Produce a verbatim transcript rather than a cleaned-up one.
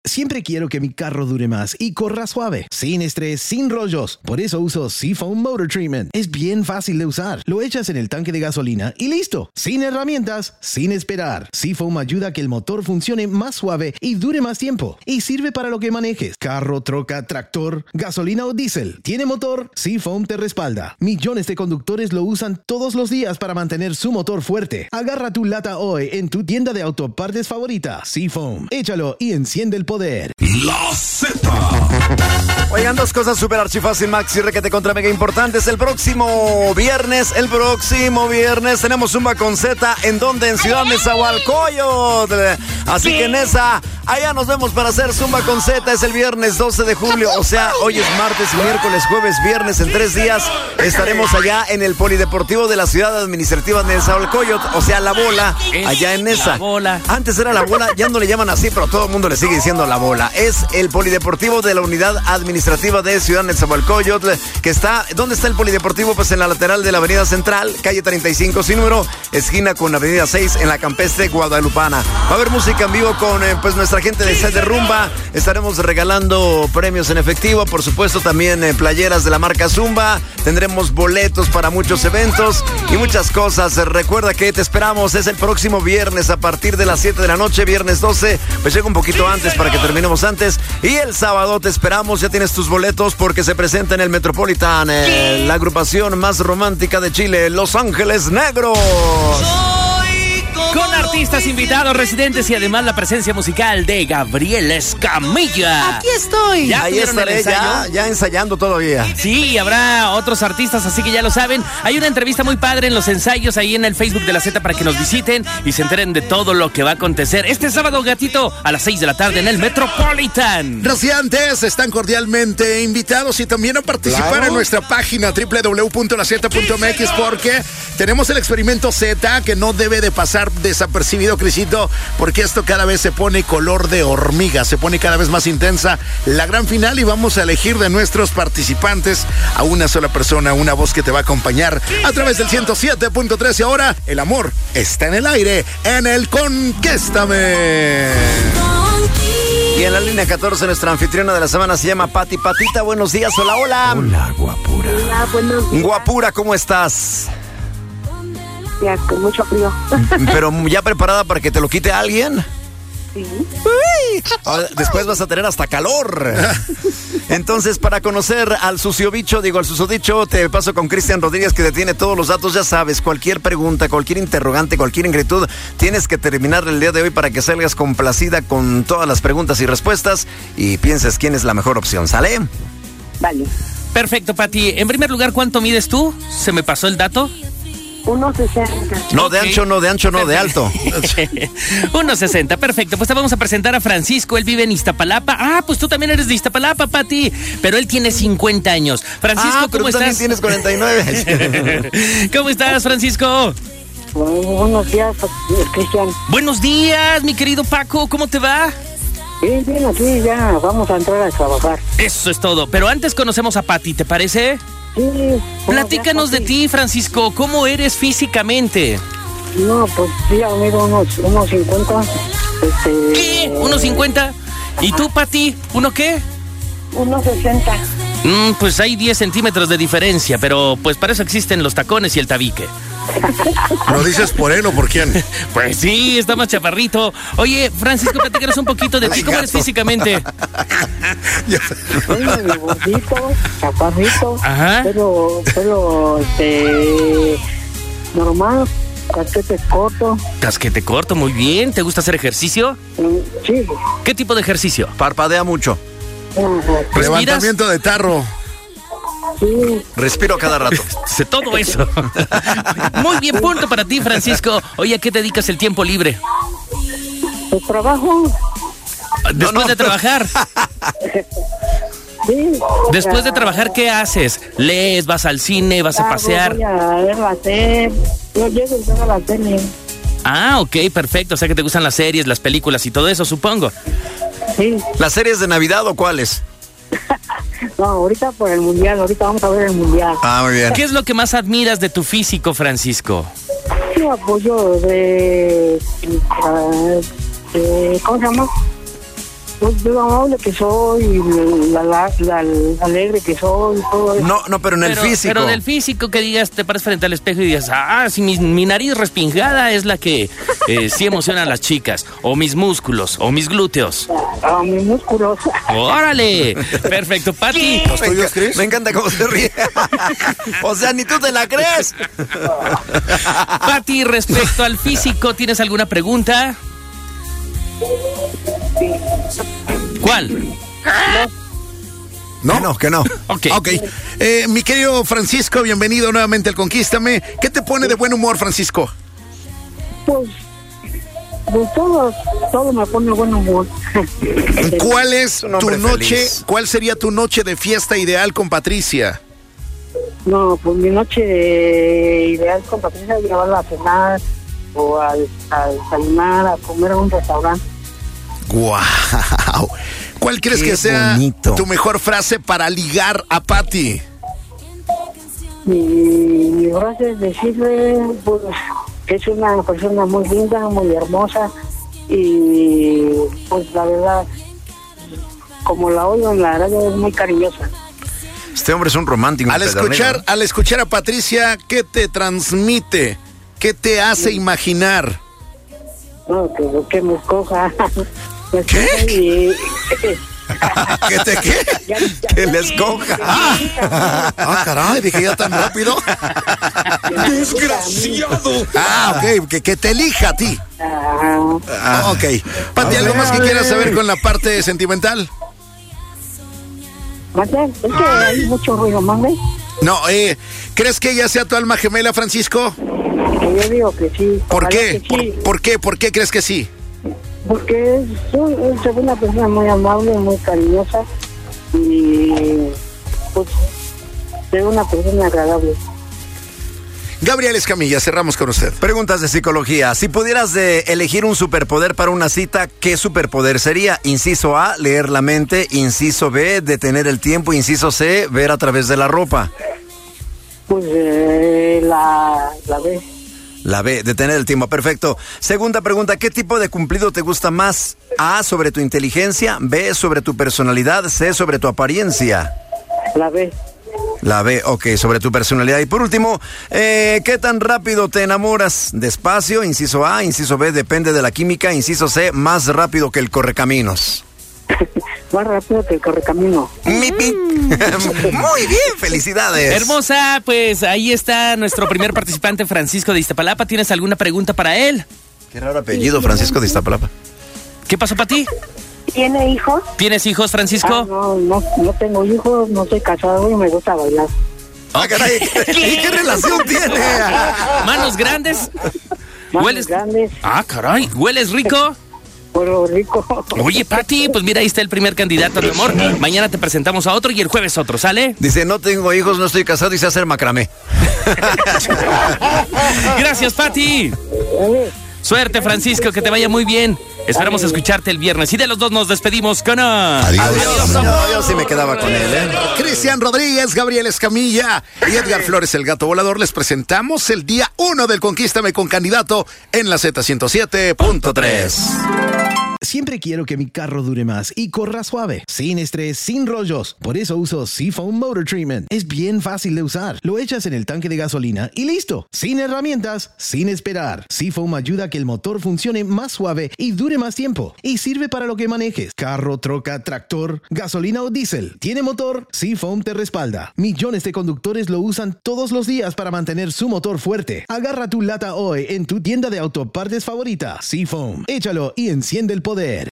Siempre quiero que mi carro dure más y corra suave, sin estrés, sin rollos. Por eso uso Seafoam Motor Treatment. Es bien fácil de usar. Lo echas en el tanque de gasolina y listo. Sin herramientas, sin esperar. Seafoam ayuda a que el motor funcione más suave y dure más tiempo. Y sirve para lo que manejes. Carro, troca, tractor, gasolina o diésel. ¿Tiene motor? Seafoam te respalda. Millones de conductores lo usan todos los días para mantener su motor fuerte. Agarra tu lata hoy en tu tienda de autopartes favorita. Seafoam. Échalo y enciende el poder. La Z. Oigan, dos cosas súper archifácil, Max y requete contra mega importantes. El próximo viernes, el próximo viernes tenemos Zumba con Z. ¿En dónde? En Ciudad Nezahualcóyotl. Así que en esa, allá nos vemos para hacer Zumba con Z. Es el viernes doce de julio. O sea, hoy es martes, miércoles, jueves, viernes. En tres días estaremos allá en el Polideportivo de la Ciudad Administrativa de Nezahualcóyotl. O sea, La Bola, allá en esa. Antes era La Bola, ya no le llaman así, pero todo el mundo le sigue diciendo La Bola. Es el Polideportivo de la Unidad Administrativa de Ciudad Nezahualcóyotl, que está, ¿dónde está el Polideportivo? Pues en la lateral de la Avenida Central, calle treinta y cinco sin número, esquina con Avenida seis, en la campestre guadalupana. Va a haber música en vivo con eh, pues nuestra gente de Set de Rumba. Estaremos regalando premios en efectivo, por supuesto también eh, playeras de la marca Zumba. Tendremos boletos para muchos eventos y muchas cosas. Recuerda que te esperamos, es el próximo viernes a partir de las siete de la noche, viernes doce. Pues llega un poquito antes para que terminemos antes. Y el sábado te esperamos, ya tienes tus boletos porque se presenta en el Metropolitan eh, la agrupación más romántica de Chile, Los Ángeles Negros. Con artistas invitados, residentes y además la presencia musical de Gabriel Escamilla. Aquí estoy. ¿Ya Ahí estaré, ya, ya ensayando todavía. Sí, habrá otros artistas, así que ya lo saben. Hay una entrevista muy padre en los ensayos ahí en el Facebook de la Z para que nos visiten y se enteren de todo lo que va a acontecer este sábado, gatito, a las seis de la tarde en el Metropolitan. Rociantes están cordialmente invitados y también a participar Claro. en nuestra página doble u doble u doble u punto la zeta punto eme equis porque tenemos el experimento Z que no debe de pasar desapercibido, Crisito, porque esto cada vez se pone color de hormiga, se pone cada vez más intensa la gran final y vamos a elegir de nuestros participantes a una sola persona, una voz que te va a acompañar a través del ciento siete punto tres y ahora el amor está en el aire, en el Conquéstame. Y en la línea catorce nuestra anfitriona de la semana se llama Pati. Patita, buenos días, hola, hola. Hola, guapura. Hola, buenos días. Guapura, ¿cómo estás? Ya, con mucho frío. Pero ya preparada para que te lo quite alguien. Sí. Ah, Después vas a tener hasta calor. Entonces, para conocer al susodicho, digo al susodicho, te paso con Cristian Rodríguez, que te tiene todos los datos. Ya sabes, cualquier pregunta, cualquier interrogante, cualquier inquietud, tienes que terminar el día de hoy para que salgas complacida con todas las preguntas y respuestas y pienses quién es la mejor opción, ¿sale? Vale. Perfecto, Pati. En primer lugar, ¿cuánto mides tú? ¿Se me pasó el dato? uno sesenta. No, Ok. de ancho no, de ancho no, de alto. uno sesenta, perfecto. Pues te vamos a presentar a Francisco, él vive en Iztapalapa. Ah, pues tú también eres de Iztapalapa, Pati. Pero él tiene cincuenta años. Francisco, Ah, pero ¿cómo tú también estás? tienes cuarenta y nueve. ¿Cómo estás, Francisco? Buenos días, Cristian. Buenos días, mi querido Paco, ¿cómo te va? Bien, bien, aquí ya vamos a entrar a trabajar. Eso es todo. Pero antes conocemos a Pati, ¿te parece? Sí. Platícanos de ti, Francisco. ¿Cómo eres físicamente? No, pues sí, amigo, unos, unos cincuenta. Este, ¿Qué? ¿uno cincuenta? ¿Y tú, Pati? ¿Uno qué? uno sesenta. Mm, pues hay diez centímetros de diferencia, pero pues para eso existen los tacones y el tabique. ¿Lo dices por él o por quién? Pues sí, está más chaparrito. Oye, Francisco, platícanos un poquito de ti. Ay, ¿Cómo eres gato. físicamente? Soy medio gordito, chaparrito. Ajá. Pero, pero, este, normal, casquete corto. Casquete corto, muy bien. ¿Te gusta hacer ejercicio? Mm, Sí. ¿Qué tipo de ejercicio? Parpadea mucho. ¿Respiras? Levantamiento de tarro. Sí. Respiro cada rato. Sé todo eso. Muy bien, punto para ti, Francisco. Oye, ¿a qué te dedicas el tiempo libre? ¿Tu trabajo? Después no. de trabajar. Sí. Después de trabajar, ¿qué haces? ¿Lees? ¿Vas al cine? ¿vas a pasear? Voy a ver la tele. Yo llego y veo la tele. Ah, ok, perfecto. O sea que te gustan las series, las películas y todo eso, supongo. Sí. ¿Las series de Navidad o cuáles? No, ahorita por el mundial, ahorita vamos a ver el mundial. Ah, muy bien. ¿Qué es lo que más admiras de tu físico, Francisco? Sí, apoyo de, de... ¿Cómo se llama? Pues lo amable que soy, la, la, la, la alegre que soy, todo eso. No, no, pero en el pero, físico. Pero del físico que digas, te paras frente al espejo y digas, ah, si mi, mi nariz respingada es la que eh, sí emociona a las chicas, o mis músculos, o mis glúteos. A mis músculos. ¡Órale! Perfecto, Pati. ¿Los tuyos, Chris? Me encanta cómo se ríe. O sea, ni tú te la crees. Pati, respecto al físico, ¿tienes alguna pregunta? ¿Cuál? No, no, que no. Ok. Ok. Eh, mi querido Francisco, bienvenido nuevamente al Conquístame. ¿Qué te pone de buen humor, Francisco? Pues, pues todo, todo me pone buen humor. ¿Cuál es un tu hombre noche, feliz. cuál sería tu noche de fiesta ideal con Patricia? No, pues mi noche de ideal con Patricia es llevarla a cenar o a, a desayunar, a comer a un restaurante. ¡Guau! ¿Cuál crees Qué que sea bonito. tu mejor frase para ligar a Pati? Y mi frase es decirle pues, que es una persona muy linda, muy hermosa y pues la verdad, como la oigo en la radio, es muy cariñosa. Este hombre es un romántico. Al empedernido. escuchar, al escuchar a Patricia, ¿qué te transmite? ¿Qué te hace imaginar? No, que, que me escoja. Me ¿Qué? escoja y... ¿Qué te qué? ya- ya- Que le escoja. Ah, ah, caray, dije ya tan rápido. ¡Desgraciado! Ah, ok, que, que te elija a ti. Ah, Ah, ok. Pati, ¿algo más que quieras saber con la parte sentimental? Marcel, es que hay mucho ruido, mande. No, eh, ¿crees que ella sea tu alma gemela, Francisco? Que yo digo que sí. ¿Por ojalá qué? que ¿Por, sí, por qué? ¿Por qué crees que sí? porque es, un- es una persona muy amable, muy cariñosa y pues es una persona agradable. Gabriel Escamilla, cerramos con usted. Preguntas de psicología. Si pudieras de elegir un superpoder para una cita, ¿qué superpoder sería? Inciso A, leer la mente. Inciso B, detener el tiempo. Inciso C, ver a través de la ropa. Pues eh, la, la vez. La B, detener el tiempo. Perfecto. Segunda pregunta, ¿qué tipo de cumplido te gusta más? A, sobre tu inteligencia. B, sobre tu personalidad. C, sobre tu apariencia. La vez. La B, ok, sobre tu personalidad. Y por último, eh, ¿qué tan rápido te enamoras? Despacio, inciso A. Inciso B, depende de la química. Inciso C, más rápido que el correcaminos. Más rápido que el correcamino. Mi pi. Muy bien, felicidades. Hermosa, pues ahí está nuestro primer participante, Francisco de Iztapalapa. ¿Tienes alguna pregunta para él? Qué raro apellido, Francisco de Iztapalapa. ¿Qué pasó para ti? ¿Tiene hijos? ¿Tienes hijos, Ah, Francisco? no, no, no tengo hijos, no soy casado y me gusta bailar. Ah, caray, ¿y qué relación tiene? ¿Manos grandes? Manos ¿Hueles? grandes, Ah, caray, ¿hueles rico? pueblo rico. Oye, Pati, pues mira, ahí está el primer candidato, mi amor. Mañana te presentamos a otro y el jueves otro, ¿sale? Dice, no tengo hijos, no estoy casado y sé hacer macramé. Gracias, Pati. Dale. Suerte, Francisco, que te vaya muy bien. Esperamos escucharte el viernes. Y de los dos nos despedimos con... ah, Adiós. No, yo sí me quedaba con él, ¿eh? Cristian Rodríguez, Gabriel Escamilla y Edgar Flores, el gato volador. Les presentamos el día uno del Conquístame con candidato en la Z ciento siete punto tres. Siempre quiero que mi carro dure más y corra suave, sin estrés, sin rollos. Por eso uso Seafoam Motor Treatment. Es bien fácil de usar. Lo echas en el tanque de gasolina y listo. Sin herramientas, sin esperar. Seafoam ayuda a que el motor funcione más suave y dure más tiempo. Y sirve para lo que manejes. Carro, troca, tractor, gasolina o diésel. ¿Tiene motor? Seafoam te respalda. Millones de conductores lo usan todos los días para mantener su motor fuerte. Agarra tu lata hoy en tu tienda de autopartes favorita. Seafoam. Échalo y enciende el poder.